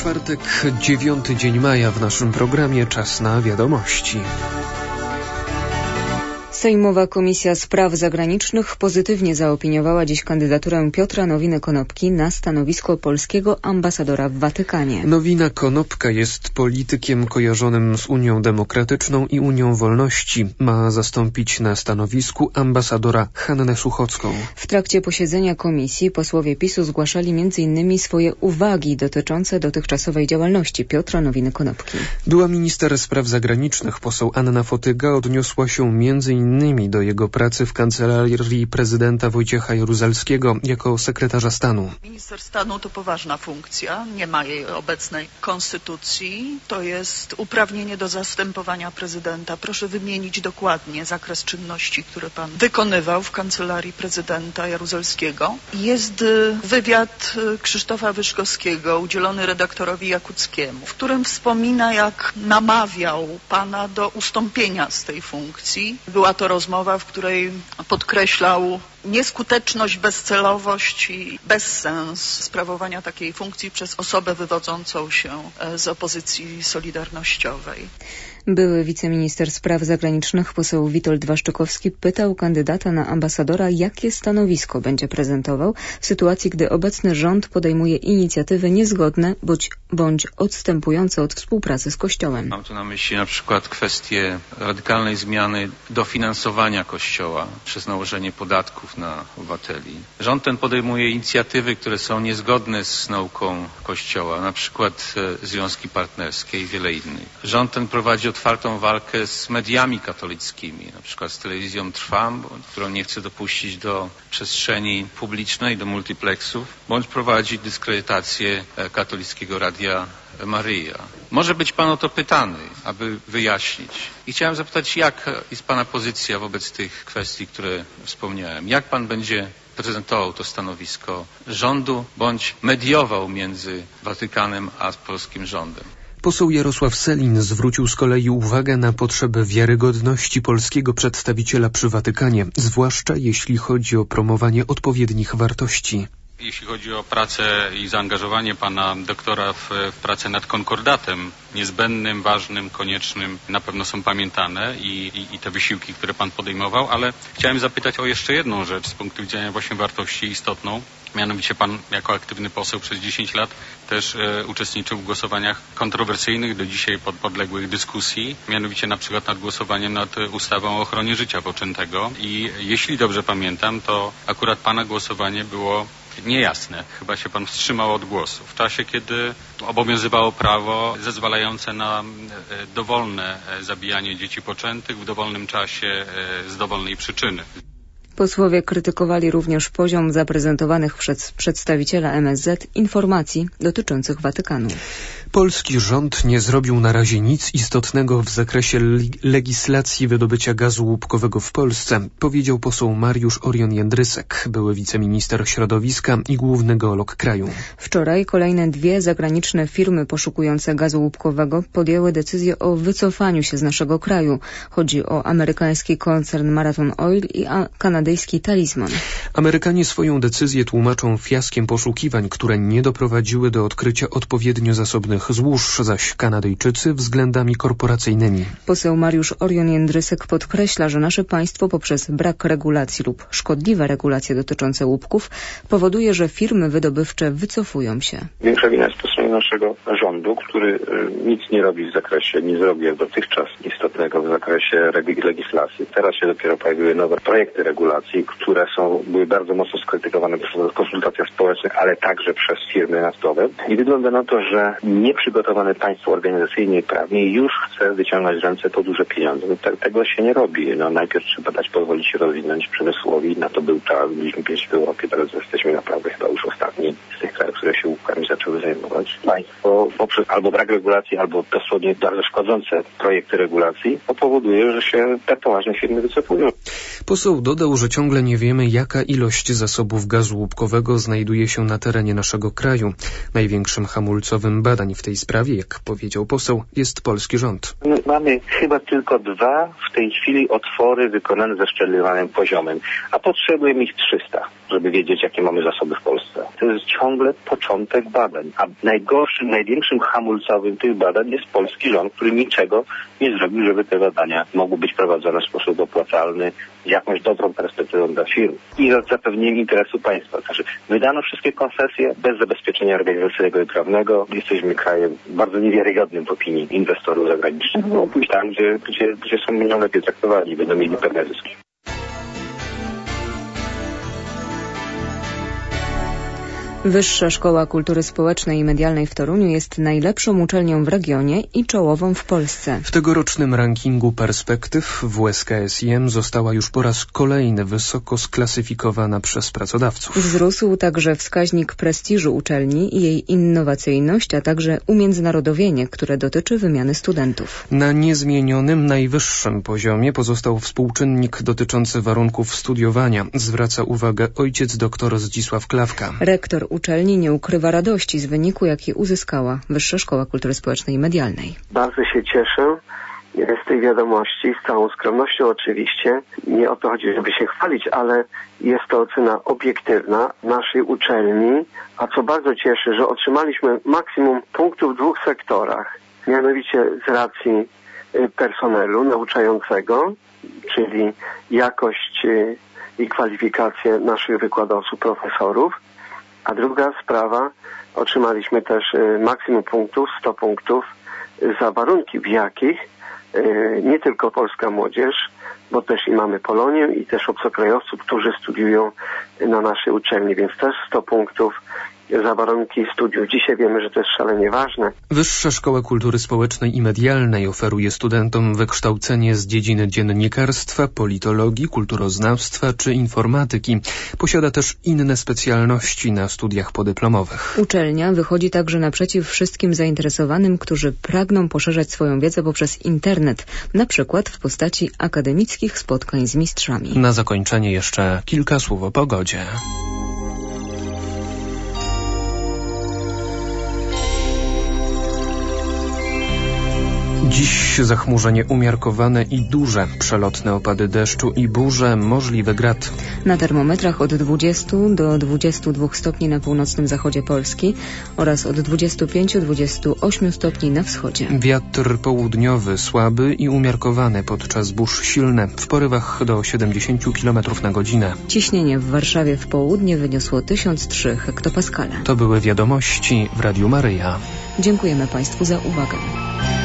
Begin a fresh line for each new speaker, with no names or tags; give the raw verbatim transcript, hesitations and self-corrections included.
czwartek, dziewiąty dzień maja, w naszym programie Czas na wiadomości.
Sejmowa Komisja Spraw Zagranicznych pozytywnie zaopiniowała dziś kandydaturę Piotra Nowiny-Konopki na stanowisko polskiego ambasadora w Watykanie.
Nowina-Konopka jest politykiem kojarzonym z Unią Demokratyczną i Unią Wolności. Ma zastąpić na stanowisku ambasadora Hannę Suchocką.
W trakcie posiedzenia komisji posłowie PiSu zgłaszali między innymi swoje uwagi dotyczące dotychczasowej działalności Piotra Nowiny-Konopki.
Była minister spraw zagranicznych poseł Anna Fotyga odniosła się między innymi do jego pracy w kancelarii prezydenta Wojciecha Jaruzelskiego jako sekretarza stanu.
Minister stanu to poważna funkcja, nie ma jej obecnej konstytucji. To jest uprawnienie do zastępowania prezydenta. Proszę wymienić dokładnie zakres czynności, które pan wykonywał w kancelarii prezydenta Jaruzelskiego. Jest wywiad Krzysztofa Wyszkowskiego udzielony redaktorowi Jakuckiemu, w którym wspomina, jak namawiał pana do ustąpienia z tej funkcji. Była to rozmowa, w której podkreślał nieskuteczność, bezcelowość i bezsens sprawowania takiej funkcji przez osobę wywodzącą się z opozycji solidarnościowej.
Były wiceminister spraw zagranicznych poseł Witold Waszczykowski pytał kandydata na ambasadora, jakie stanowisko będzie prezentował w sytuacji, gdy obecny rząd podejmuje inicjatywy niezgodne bądź, bądź odstępujące od współpracy z Kościołem.
Mam tu na myśli na przykład kwestię radykalnej zmiany dofinansowania Kościoła przez nałożenie podatków na obywateli. Rząd ten podejmuje inicjatywy, które są niezgodne z nauką Kościoła, na przykład e, związki partnerskie i wiele innych. Rząd ten prowadzi otwartą walkę z mediami katolickimi, na przykład z telewizją Trwam, którą nie chce dopuścić do przestrzeni publicznej, do multiplexów, bądź prowadzi dyskredytację e, katolickiego Radia Maryja. Może być pan o to pytany, aby wyjaśnić. I chciałem zapytać, jak jest pana pozycja wobec tych kwestii, które wspomniałem? Jak pan będzie prezentował to stanowisko rządu, bądź mediował między Watykanem a polskim rządem?
Poseł Jarosław Sellin zwrócił z kolei uwagę na potrzebę wiarygodności polskiego przedstawiciela przy Watykanie, zwłaszcza jeśli chodzi o promowanie odpowiednich wartości.
Jeśli chodzi o pracę i zaangażowanie pana doktora w, w pracę nad konkordatem, niezbędnym, ważnym, koniecznym, na pewno są pamiętane i, i, i te wysiłki, które pan podejmował, ale chciałem zapytać o jeszcze jedną rzecz z punktu widzenia właśnie wartości istotną. Mianowicie pan jako aktywny poseł przez dziesięć lat też e, uczestniczył w głosowaniach kontrowersyjnych, do dzisiaj pod, podległych dyskusji, mianowicie na przykład nad głosowaniem nad ustawą o ochronie życia poczętego i jeśli dobrze pamiętam, to akurat pana głosowanie było niejasne. Chyba się pan wstrzymał od głosu w czasie, kiedy obowiązywało prawo zezwalające na dowolne zabijanie dzieci poczętych w dowolnym czasie z dowolnej przyczyny.
Posłowie krytykowali również poziom zaprezentowanych przez przedstawiciela M S Z informacji dotyczących Watykanu.
Polski rząd nie zrobił na razie nic istotnego w zakresie legislacji wydobycia gazu łupkowego w Polsce, powiedział poseł Mariusz Orion-Jędrysek, były wiceminister środowiska i główny geolog kraju.
Wczoraj kolejne dwie zagraniczne firmy poszukujące gazu łupkowego podjęły decyzję o wycofaniu się z naszego kraju. Chodzi o amerykański koncern Marathon Oil i kanadyjski Talisman.
Amerykanie swoją decyzję tłumaczą fiaskiem poszukiwań, które nie doprowadziły do odkrycia odpowiednio zasobnych złóż, zaś Kanadyjczycy względami korporacyjnymi.
Poseł Mariusz Orion-Jędrysek podkreśla, że nasze państwo poprzez brak regulacji lub szkodliwe regulacje dotyczące łupków powoduje, że firmy wydobywcze wycofują się.
Większa wina jest po stronie naszego rządu, który nic nie robi w zakresie, nie zrobi jak dotychczas istotnego w zakresie legislacji. Teraz się dopiero pojawiły nowe projekty regulacji, które są, były bardzo mocno skrytykowane w konsultacjach społecznych, ale także przez firmy naftowe. I wygląda na to, że nieprzygotowane państwo organizacyjnie i prawnie już chce wyciągnąć ręce po duże pieniądze. No, te, tego się nie robi. No, najpierw trzeba dać pozwolić się rozwinąć przemysłowi. Na to był czas. Byliśmy pierwsi w Europie, teraz jesteśmy naprawdę chyba już ostatni z tych krajów, które się łupkami zaczęły zajmować. Państwo poprzez albo brak regulacji, albo dosłownie bardzo szkodzące projekty regulacji powoduje, że się te poważne firmy wycofują.
Poseł dodał, że że ciągle nie wiemy, jaka ilość zasobów gazu łupkowego znajduje się na terenie naszego kraju. Największym hamulcowym badań w tej sprawie, jak powiedział poseł, jest polski rząd.
My mamy chyba tylko dwa w tej chwili otwory wykonane ze szczelowanym poziomem, a potrzebujemy ich trzysta, żeby wiedzieć, jakie mamy zasoby w Polsce. To jest ciągle początek badań, a najgorszym, największym hamulcowym tych badań jest polski rząd, który niczego nie zrobił, żeby te badania mogły być prowadzone w sposób opłacalny, z jakąś dobrą perspektywą dla firm i z zapewnieniem interesu państwa. Znaczy, wydano wszystkie koncesje bez zabezpieczenia organizacyjnego i prawnego. Jesteśmy krajem bardzo niewiarygodnym w opinii inwestorów zagranicznych. No pójść tam, gdzie, gdzie, gdzie są będą lepiej traktowani i będą mieli pewne zyski.
Wyższa Szkoła Kultury Społecznej i Medialnej w Toruniu jest najlepszą uczelnią w regionie i czołową w Polsce.
W tegorocznym rankingu perspektyw W U S K S I M została już po raz kolejny wysoko sklasyfikowana przez pracodawców.
Wzrósł także wskaźnik prestiżu uczelni i jej innowacyjność, a także umiędzynarodowienie, które dotyczy wymiany studentów.
Na niezmienionym, najwyższym poziomie pozostał współczynnik dotyczący warunków studiowania. Zwraca uwagę ojciec dr Zdzisław Klawka.
Rektor uczelni nie ukrywa radości z wyniku, jaki uzyskała Wyższa Szkoła Kultury Społecznej i Medialnej.
Bardzo się cieszę z tej wiadomości, z całą skromnością oczywiście. Nie o to chodzi, żeby się chwalić, ale jest to ocena obiektywna naszej uczelni, a co bardzo cieszy, że otrzymaliśmy maksimum punktów w dwóch sektorach, mianowicie z racji personelu nauczającego, czyli jakość i kwalifikacje naszych wykładowców, profesorów, a druga sprawa, otrzymaliśmy też maksimum punktów, sto punktów za warunki, w jakich nie tylko polska młodzież, bo też i mamy Polonię i też obcokrajowców, którzy studiują na naszej uczelni, więc też sto punktów za warunki studiów. Dzisiaj wiemy, że to jest szalenie ważne.
Wyższa Szkoła Kultury Społecznej i Medialnej oferuje studentom wykształcenie z dziedziny dziennikarstwa, politologii, kulturoznawstwa czy informatyki. Posiada też inne specjalności na studiach podyplomowych.
Uczelnia wychodzi także naprzeciw wszystkim zainteresowanym, którzy pragną poszerzać swoją wiedzę poprzez internet, na przykład w postaci akademickich spotkań z mistrzami.
Na zakończenie jeszcze kilka słów o pogodzie. Dziś zachmurzenie umiarkowane i duże, przelotne opady deszczu i burze, możliwy grad.
Na termometrach od dwudziestu do dwudziestu dwóch stopni na północnym zachodzie Polski oraz od dwudziestu pięciu do dwudziestu ośmiu stopni na wschodzie.
Wiatr południowy słaby i umiarkowany, podczas burz silne, w porywach do siedemdziesięciu kilometrów na godzinę.
Ciśnienie w Warszawie w południe wyniosło tysiąc trzy hektopaskale.
To były wiadomości w Radiu Maryja.
Dziękujemy Państwu za uwagę.